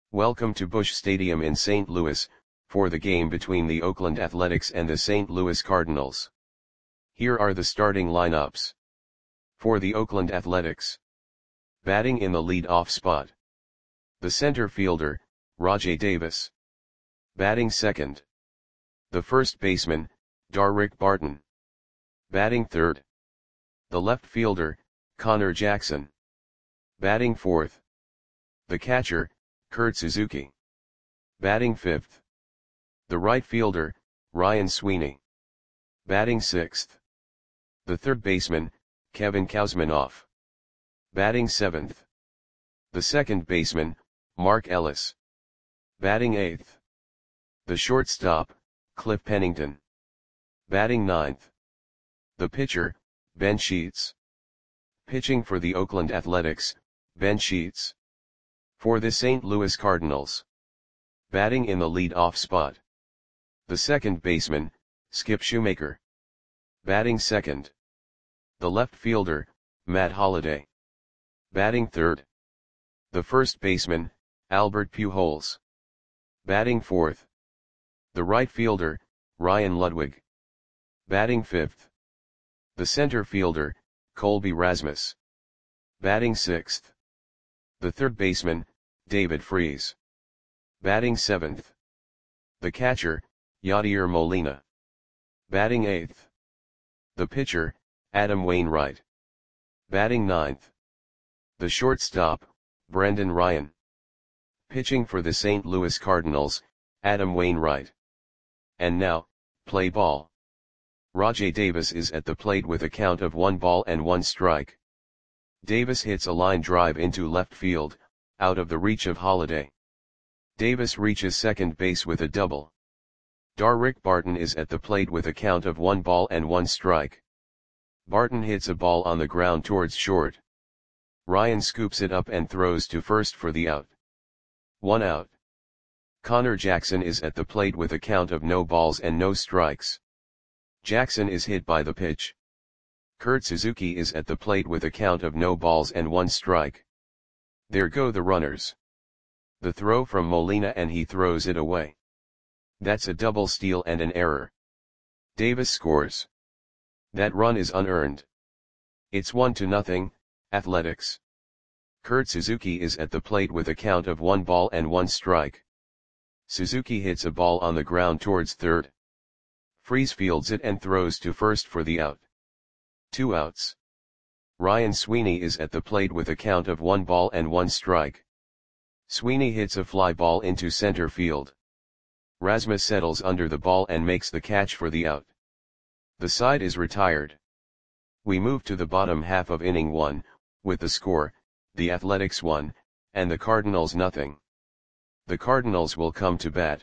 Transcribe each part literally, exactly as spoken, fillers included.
Welcome to Busch Stadium in Saint Louis, for the game between the Oakland Athletics and the Saint Louis Cardinals. Here are the starting lineups. For the Oakland Athletics. Batting in the lead-off spot. The center fielder, Rajai Davis. Batting second. The first baseman, Darrick Barton. Batting third. The left fielder, Connor Jackson. Batting fourth. The catcher, Kurt Suzuki. Batting fifth. The right fielder, Ryan Sweeney. Batting sixth. The third baseman, Kevin Kouzmanoff. Batting seventh. The second baseman, Mark Ellis. Batting eighth. The shortstop, Cliff Pennington. Batting ninth. The pitcher, Ben Sheets. Pitching for the Oakland Athletics, Ben Sheets. For the Saint Louis Cardinals. Batting in the lead-off spot. The second baseman, Skip Shoemaker. Batting second. The left fielder, Matt Holliday. Batting third. The first baseman, Albert Pujols. Batting fourth. The right fielder, Ryan Ludwig. Batting fifth. The center fielder, Colby Rasmus. Batting sixth. The third baseman, David Freese. Batting seventh. The catcher, Yadier Molina. Batting eighth. The pitcher, Adam Wainwright. Batting ninth. The shortstop, Brendan Ryan. Pitching for the Saint Louis Cardinals, Adam Wainwright. And now, play ball. Rajai Davis is at the plate with a count of one ball and one strike. Davis hits a line drive into left field, out of the reach of Holliday. Davis reaches second base with a double. Darrick Barton is at the plate with a count of one ball and one strike. Barton hits a ball on the ground towards short. Ryan scoops it up and throws to first for the out. One out. Connor Jackson is at the plate with a count of no balls and no strikes. Jackson is hit by the pitch. Kurt Suzuki is at the plate with a count of no balls and one strike. There go the runners. The throw from Molina and he throws it away. That's a double steal and an error. Davis scores. That run is unearned. It's one to nothing, Athletics. Kurt Suzuki is at the plate with a count of one ball and one strike. Suzuki hits a ball on the ground towards third. Freese fields it and throws to first for the out. Two outs. Ryan Sweeney is at the plate with a count of one ball and one strike. Sweeney hits a fly ball into center field. Rasmus settles under the ball and makes the catch for the out. The side is retired. We move to the bottom half of inning one, with the score, the Athletics one, and the Cardinals nothing. The Cardinals will come to bat.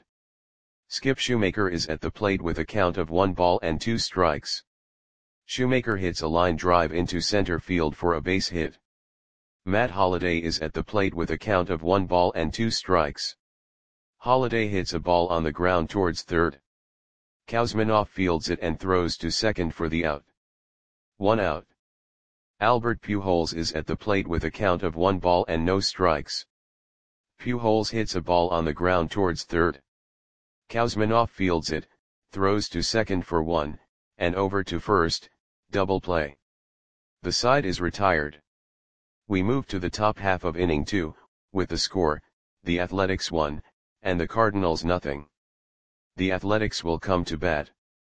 Skip Shoemaker is at the plate with a count of one ball and two strikes. Shoemaker hits a line drive into center field for a base hit. Matt Holliday is at the plate with a count of one ball and two strikes. Holliday hits a ball on the ground towards third. Kouzmanoff fields it and throws to second for the out. One out. Albert Pujols is at the plate with a count of one ball and no strikes. Pujols hits a ball on the ground towards third. Kouzmanoff fields it, throws to second for one, and over to first, double play. The side is retired. We move to the top half of inning two, with the score, the Athletics one, and the Cardinals nothing. The Athletics will come to bat.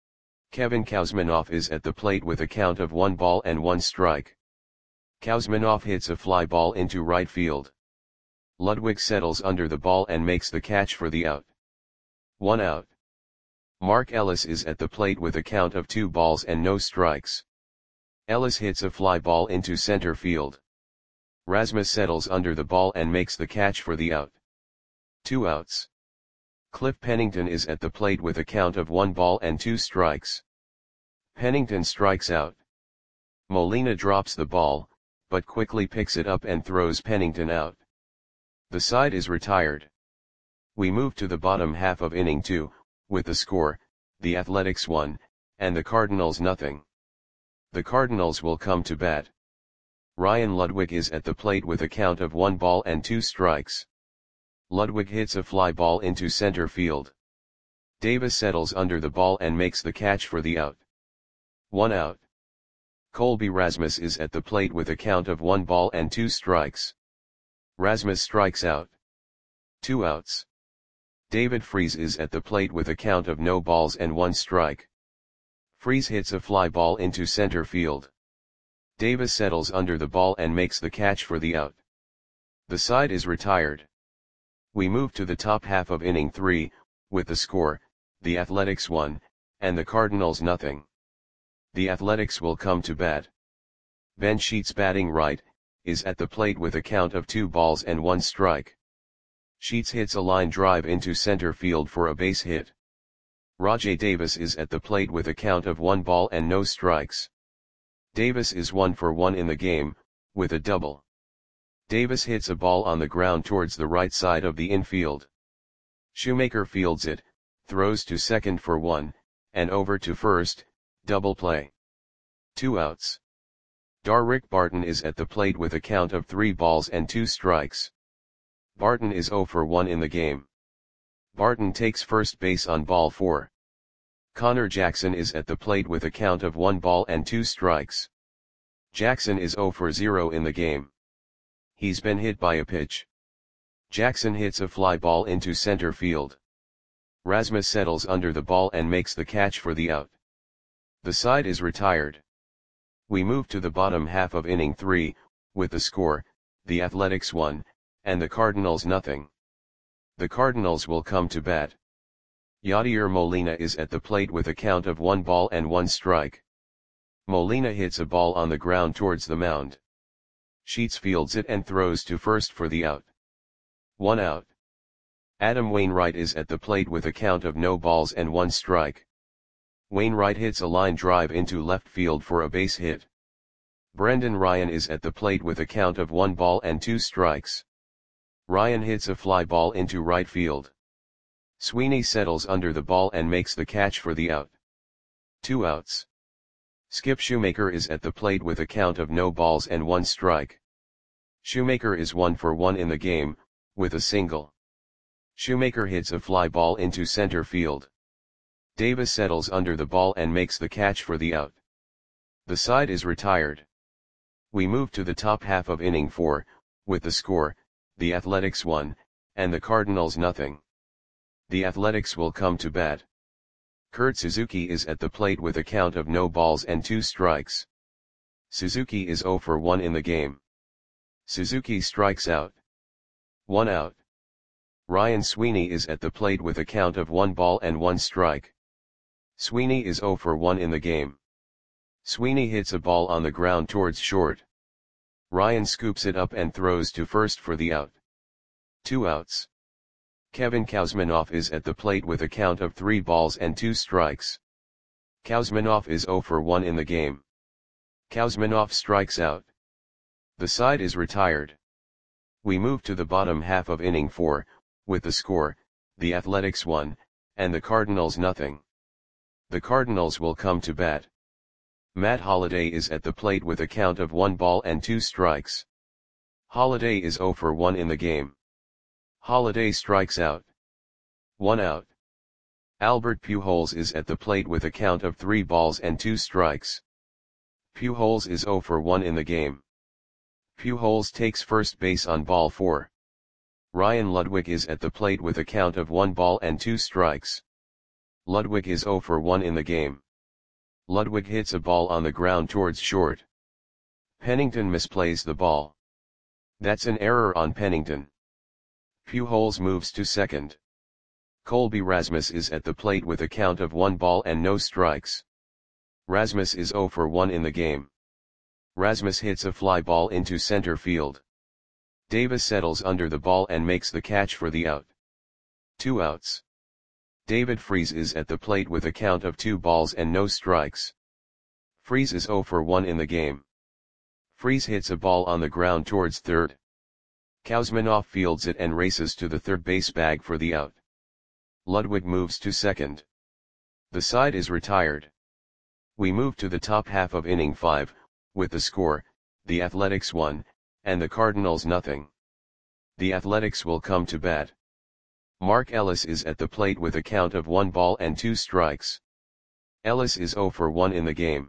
Kevin Kouzmanoff is at the plate with a count of one ball and one strike. Kouzmanoff hits a fly ball into right field. Ludwig settles under the ball and makes the catch for the out. One out. Mark Ellis is at the plate with a count of two balls and no strikes. Ellis hits a fly ball into center field. Rasmus settles under the ball and makes the catch for the out. Two outs. Cliff Pennington is at the plate with a count of one ball and two strikes. Pennington strikes out. Molina drops the ball, but quickly picks it up and throws Pennington out. The side is retired. We move to the bottom half of inning two, with the score, the Athletics one, and the Cardinals nothing. The Cardinals will come to bat. Ryan Ludwig is at the plate with a count of one ball and two strikes. Ludwig hits a fly ball into center field. Davis settles under the ball and makes the catch for the out. One out. Colby Rasmus is at the plate with a count of one ball and two strikes. Rasmus strikes out. Two outs. David Freese is at the plate with a count of no balls and one strike. Freese hits a fly ball into center field. Davis settles under the ball and makes the catch for the out. The side is retired. We move to the top half of inning three, with the score, the Athletics one, and the Cardinals nothing. The Athletics will come to bat. Ben Sheets, batting right, is at the plate with a count of two balls and one strike. Sheets hits a line drive into center field for a base hit. Rajai Davis is at the plate with a count of one ball and no strikes. Davis is one for one in the game, with a double. Davis hits a ball on the ground towards the right side of the infield. Shoemaker fields it, throws to second for one, and over to first, double play. Two outs. Darrick Barton is at the plate with a count of three balls and two strikes. Barton is zero for one in the game. Barton takes first base on ball four. Connor Jackson is at the plate with a count of one ball and two strikes. Jackson is zero for zero in the game. He's been hit by a pitch. Jackson hits a fly ball into center field. Rasmus settles under the ball and makes the catch for the out. The side is retired. We move to the bottom half of inning three, with the score, the Athletics one, and the Cardinals nothing. The Cardinals will come to bat. Yadier Molina is at the plate with a count of one ball and one strike. Molina hits a ball on the ground towards the mound. Sheets fields it and throws to first for the out. One out. Adam Wainwright is at the plate with a count of no balls and one strike. Wainwright hits a line drive into left field for a base hit. Brendan Ryan is at the plate with a count of one ball and two strikes. Ryan hits a fly ball into right field. Sweeney settles under the ball and makes the catch for the out. Two outs. Skip Shoemaker is at the plate with a count of no balls and one strike. Shoemaker is one for one in the game, with a single. Shoemaker hits a fly ball into center field. Davis settles under the ball and makes the catch for the out. The side is retired. We move to the top half of inning four, with the score, the Athletics one, and the Cardinals nothing. The Athletics will come to bat. Kurt Suzuki is at the plate with a count of no balls and two strikes. Suzuki is zero for one in the game. Suzuki strikes out. One out. Ryan Sweeney is at the plate with a count of one ball and one strike. Sweeney is zero for one in the game. Sweeney hits a ball on the ground towards short. Ryan scoops it up and throws to first for the out. Two outs. Kevin Kouzmanoff is at the plate with a count of three balls and two strikes. Kouzmanoff is zero for one in the game. Kouzmanoff strikes out. The side is retired. We move to the bottom half of inning four, with the score, the Athletics one, and the Cardinals nothing. The Cardinals will come to bat. Matt Holliday is at the plate with a count of one ball and two strikes. Holliday is zero for one in the game. Holliday strikes out. One out. Albert Pujols is at the plate with a count of three balls and two strikes. Pujols is zero for one in the game. Pujols takes first base on ball four. Ryan Ludwig is at the plate with a count of one ball and two strikes. Ludwig is zero for one in the game. Ludwig hits a ball on the ground towards short. Pennington misplays the ball. That's an error on Pennington. Pujols moves to second. Colby Rasmus is at the plate with a count of one ball and no strikes. Rasmus is zero for one in the game. Rasmus hits a fly ball into center field. Davis settles under the ball and makes the catch for the out. Two outs. David Freese is at the plate with a count of two balls and no strikes. Freese is zero for one in the game. Freese hits a ball on the ground towards third. Kouzmanoff fields it and races to the third base bag for the out. Ludwig moves to second. The side is retired. We move to the top half of inning five, with the score, the Athletics one, and the Cardinals nothing. The Athletics will come to bat. Mark Ellis is at the plate with a count of one ball and two strikes. Ellis is zero for one in the game.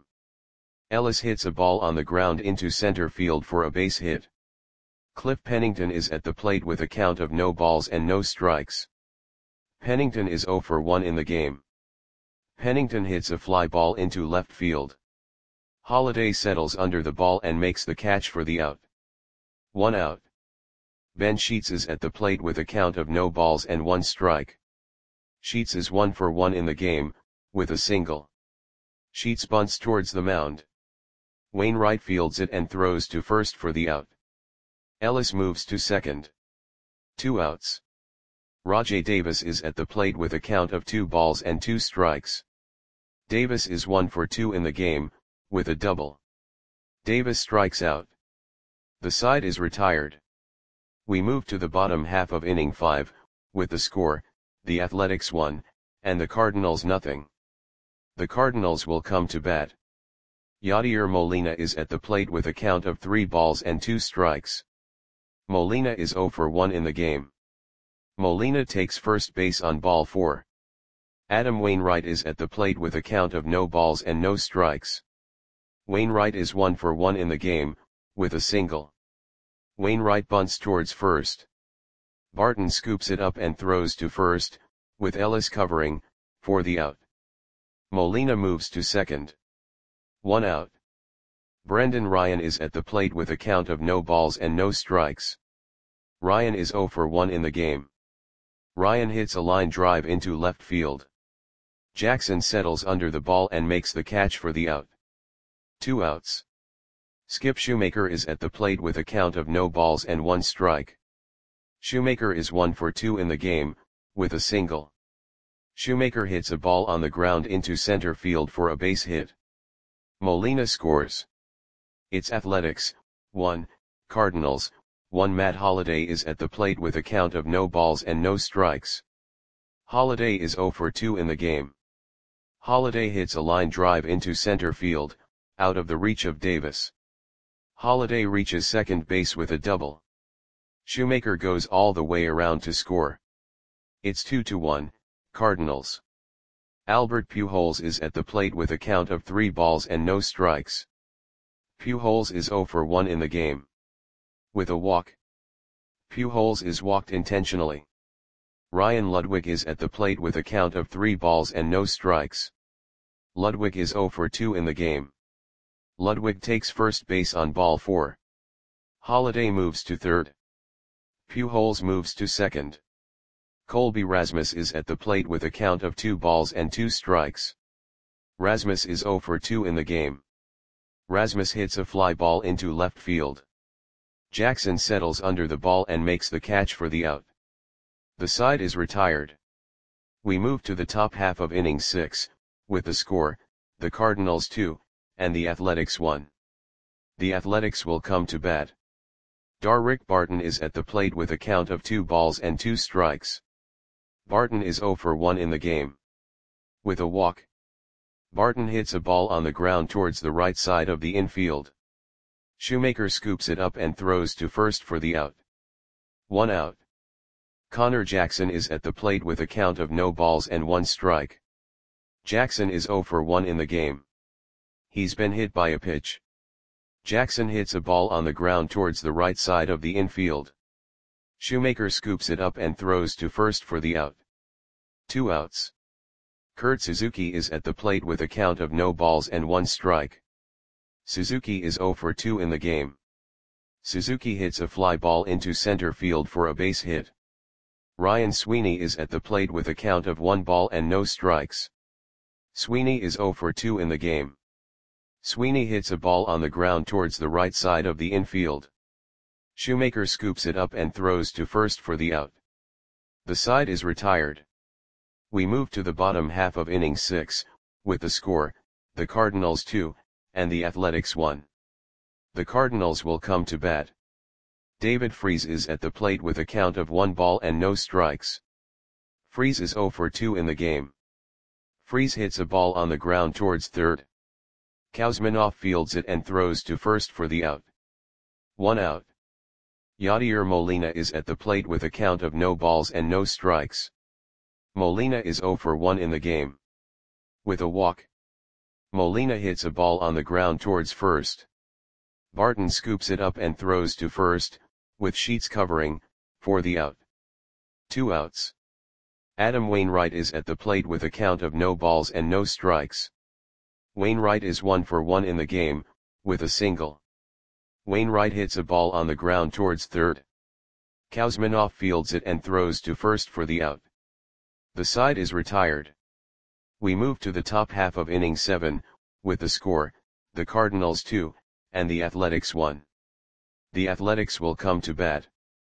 Ellis hits a ball on the ground into center field for a base hit. Cliff Pennington is at the plate with a count of no balls and no strikes. Pennington is zero for one in the game. Pennington hits a fly ball into left field. Holliday settles under the ball and makes the catch for the out. One out. Ben Sheets is at the plate with a count of no balls and one strike. Sheets is one for one in the game, with a single. Sheets bunts towards the mound. Wainwright fields it and throws to first for the out. Ellis moves to second. Two outs. Rajai Davis is at the plate with a count of two balls and two strikes. Davis is one for two in the game, with a double. Davis strikes out. The side is retired. We move to the bottom half of inning five, with the score, the Athletics one, and the Cardinals nothing. The Cardinals will come to bat. Yadier Molina is at the plate with a count of three balls and two strikes. Molina is zero for one in the game. Molina takes first base on ball four. Adam Wainwright is at the plate with a count of no balls and no strikes. Wainwright is one for one in the game, with a single. Wainwright bunts towards first. Barton scoops it up and throws to first, with Ellis covering, for the out. Molina moves to second. One out. Brendan Ryan is at the plate with a count of no balls and no strikes. Ryan is zero for one in the game. Ryan hits a line drive into left field. Jackson settles under the ball and makes the catch for the out. Two outs. Skip Shoemaker is at the plate with a count of no balls and one strike. Shoemaker is one for two in the game, with a single. Shoemaker hits a ball on the ground into center field for a base hit. Molina scores. It's Athletics, one, Cardinals, one. Matt Holliday is at the plate with a count of no balls and no strikes. Holliday is zero for two in the game. Holliday hits a line drive into center field, out of the reach of Davis. Holliday reaches second base with a double. Shoemaker goes all the way around to score. It's two to one, Cardinals. Albert Pujols is at the plate with a count of three balls and no strikes. Pujols is zero for one in the game. With a walk. Pujols is walked intentionally. Ryan Ludwig is at the plate with a count of three balls and no strikes. Ludwig is zero for two in the game. Ludwig takes first base on ball four. Holliday moves to third. Pujols moves to second. Colby Rasmus is at the plate with a count of two balls and two strikes. Rasmus is zero for two in the game. Rasmus hits a fly ball into left field. Jackson settles under the ball and makes the catch for the out. The side is retired. We move to the top half of inning six, with the score, the Cardinals two, and the Athletics one. The Athletics will come to bat. Darrick Barton is at the plate with a count of two balls and two strikes. Barton is zero for one in the game. With a walk. Barton hits a ball on the ground towards the right side of the infield. Shoemaker scoops it up and throws to first for the out. One out. Connor Jackson is at the plate with a count of no balls and one strike. Jackson is zero for one in the game. He's been hit by a pitch. Jackson hits a ball on the ground towards the right side of the infield. Shoemaker scoops it up and throws to first for the out. Two outs. Kurt Suzuki is at the plate with a count of no balls and one strike. Suzuki is zero for two in the game. Suzuki hits a fly ball into center field for a base hit. Ryan Sweeney is at the plate with a count of one ball and no strikes. Sweeney is zero for two in the game. Sweeney hits a ball on the ground towards the right side of the infield. Shoemaker scoops it up and throws to first for the out. The side is retired. We move to the bottom half of inning six, with the score, the Cardinals two, and the Athletics one. The Cardinals will come to bat. David Freese is at the plate with a count of one ball and no strikes. Freese is zero for two in the game. Freese hits a ball on the ground towards third. Kuzminoff fields it and throws to first for the out. One out. Yadier Molina is at the plate with a count of no balls and no strikes. Molina is zero for one in the game. With a walk, Molina hits a ball on the ground towards first. Barton scoops it up and throws to first, with Sheets covering, for the out. Two outs. Adam Wainwright is at the plate with a count of no balls and no strikes. Wainwright is one for one in the game, with a single. Wainwright hits a ball on the ground towards third. Kuzminoff fields it and throws to first for the out. The side is retired. We move to the top half of inning seven, with the score, the Cardinals two, and the Athletics one. The Athletics will come to bat.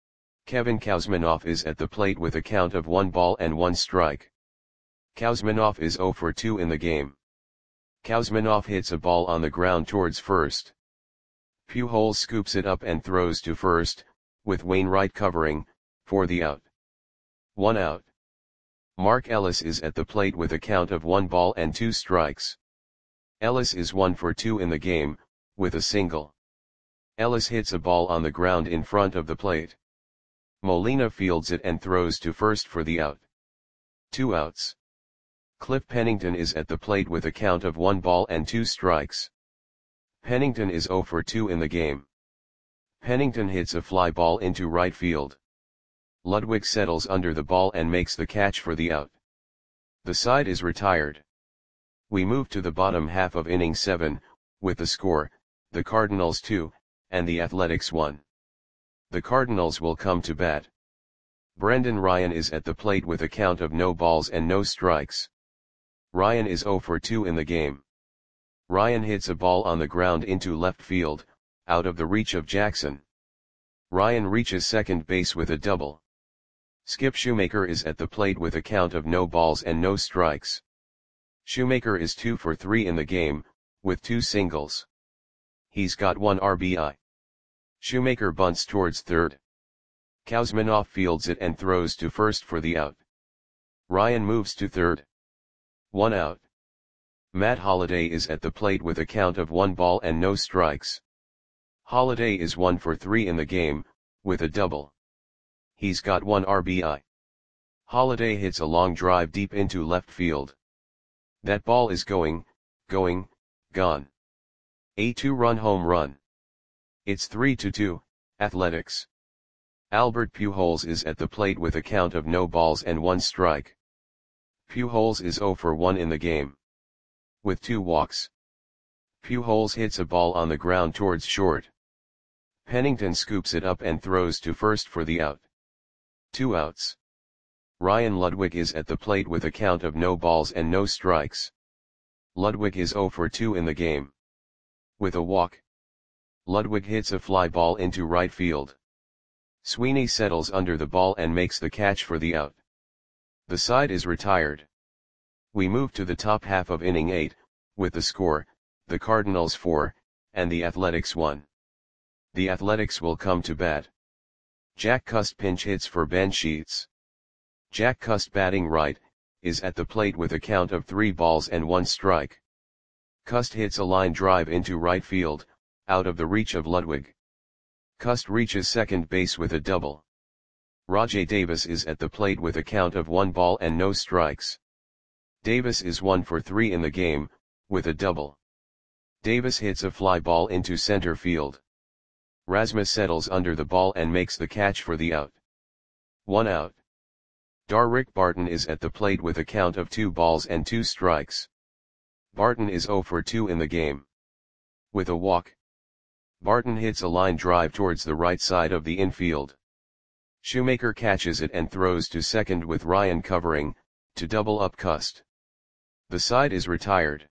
Kevin Kuzminoff is at the plate with a count of one ball and one strike. Kuzminoff is zero for two in the game. Kuzminoff hits a ball on the ground towards first. Pujols scoops it up and throws to first, with Wainwright covering, for the out. One out. Mark Ellis is at the plate with a count of one ball and two strikes. Ellis is one for two in the game, with a single. Ellis hits a ball on the ground in front of the plate. Molina fields it and throws to first for the out. Two outs. Cliff Pennington is at the plate with a count of one ball and two strikes. Pennington is zero for two in the game. Pennington hits a fly ball into right field. Ludwig settles under the ball and makes the catch for the out. The side is retired. We move to the bottom half of inning seven, with the score, the Cardinals two, and the Athletics one. The Cardinals will come to bat. Brendan Ryan is at the plate with a count of no balls and no strikes. Ryan is zero for two in the game. Ryan hits a ball on the ground into left field, out of the reach of Jackson. Ryan reaches second base with a double. Skip Shoemaker is at the plate with a count of no balls and no strikes. Shoemaker is two for three in the game, with two singles. He's got one R B I. Shoemaker bunts towards third. Kuzminoff fields it and throws to first for the out. Ryan moves to third. One out. Matt Holliday is at the plate with a count of one ball and no strikes. Holliday is one for three in the game, with a double. He's got one R B I. Holliday hits a long drive deep into left field. That ball is going, going, gone. A two-run home run. It's three to two, Athletics. Albert Pujols is at the plate with a count of no balls and one strike. Pujols is zero for one in the game. With two walks. Pujols hits a ball on the ground towards short. Pennington scoops it up and throws to first for the out. Two outs. Ryan Ludwig is at the plate with a count of no balls and no strikes. Ludwig is zero for two in the game. With a walk. Ludwig hits a fly ball into right field. Sweeney settles under the ball and makes the catch for the out. The side is retired. We move to the top half of inning eight, with the score, the Cardinals four, and the Athletics one. The Athletics will come to bat. Jack Cust pinch hits for Ben Sheets. Jack Cust, batting right, is at the plate with a count of three balls and one strike. Cust hits a line drive into right field, out of the reach of Ludwig. Cust reaches second base with a double. Rajai Davis is at the plate with a count of one ball and no strikes. Davis is one for three in the game, with a double. Davis hits a fly ball into center field. Rasmus settles under the ball and makes the catch for the out. One out. Darrick Barton is at the plate with a count of two balls and two strikes. Barton is zero for two in the game. With a walk. Barton hits a line drive towards the right side of the infield. Shoemaker catches it and throws to second with Ryan covering, to double up Cust. The side is retired.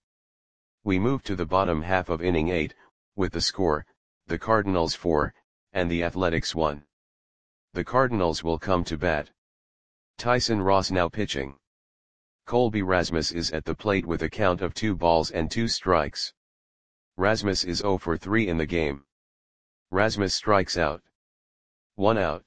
We move to the bottom half of inning eight, with the score, the Cardinals four, and the Athletics one. The Cardinals will come to bat. Tyson Ross now pitching. Colby Rasmus is at the plate with a count of two balls and two strikes. Rasmus is zero for three in the game. Rasmus strikes out. One out.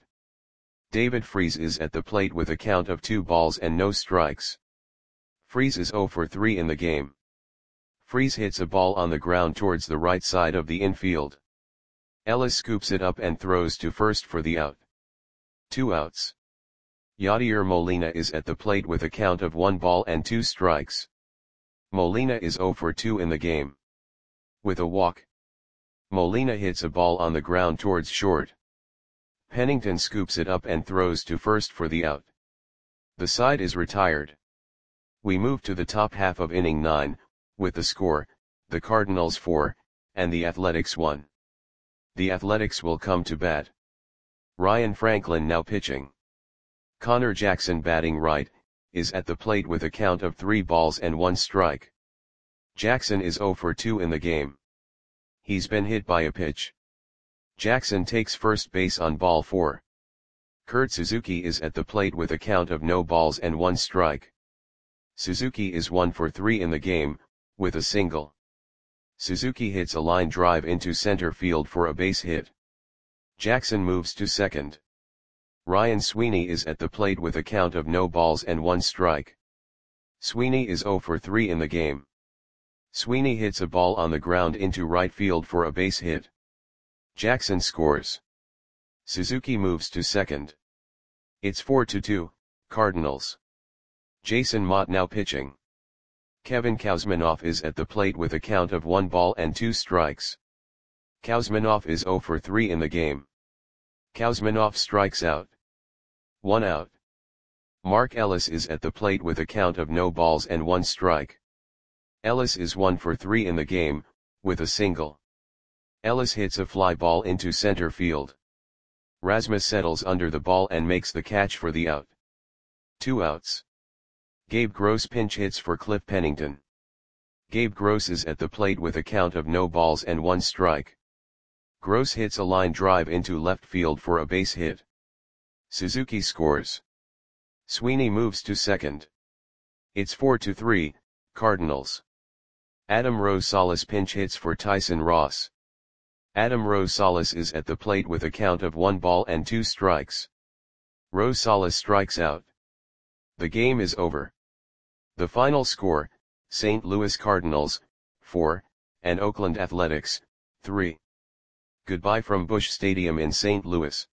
David Freese is at the plate with a count of two balls and no strikes. Freese is zero for three in the game. Freese hits a ball on the ground towards the right side of the infield. Ellis scoops it up and throws to first for the out. Two outs. Yadier Molina is at the plate with a count of one ball and two strikes. Molina is zero for two in the game. With a walk, Molina hits a ball on the ground towards short. Pennington scoops it up and throws to first for the out. The side is retired. We move to the top half of inning nine, with the score, the Cardinals four, and the Athletics one. The Athletics will come to bat. Ryan Franklin now pitching. Connor Jackson batting right, is at the plate with a count of three balls and one strike. Jackson is zero for two in the game. He's been hit by a pitch. Jackson takes first base on ball four. Kurt Suzuki is at the plate with a count of no balls and one strike. Suzuki is one for three in the game, with a single. Suzuki hits a line drive into center field for a base hit. Jackson moves to second. Ryan Sweeney is at the plate with a count of no balls and one strike. Sweeney is zero for three in the game. Sweeney hits a ball on the ground into right field for a base hit. Jackson scores. Suzuki moves to second. It's four to two, Cardinals. Jason Mott now pitching. Kevin Kouzmanoff is at the plate with a count of one ball and two strikes. Kouzmanoff is zero for three in the game. Kouzmanoff strikes out. One out. Mark Ellis is at the plate with a count of no balls and one strike. Ellis is one for three in the game, with a single. Ellis hits a fly ball into center field. Rasmus settles under the ball and makes the catch for the out. Two outs. Gabe Gross pinch hits for Cliff Pennington. Gabe Gross is at the plate with a count of no balls and one strike. Gross hits a line drive into left field for a base hit. Suzuki scores. Sweeney moves to second. It's four to three, Cardinals. Adam Rosales pinch hits for Tyson Ross. Adam Rosales is at the plate with a count of one ball and two strikes. Rosales strikes out. The game is over. The final score, Saint Louis Cardinals, four, and Oakland Athletics, three. Goodbye from Busch Stadium in Saint Louis.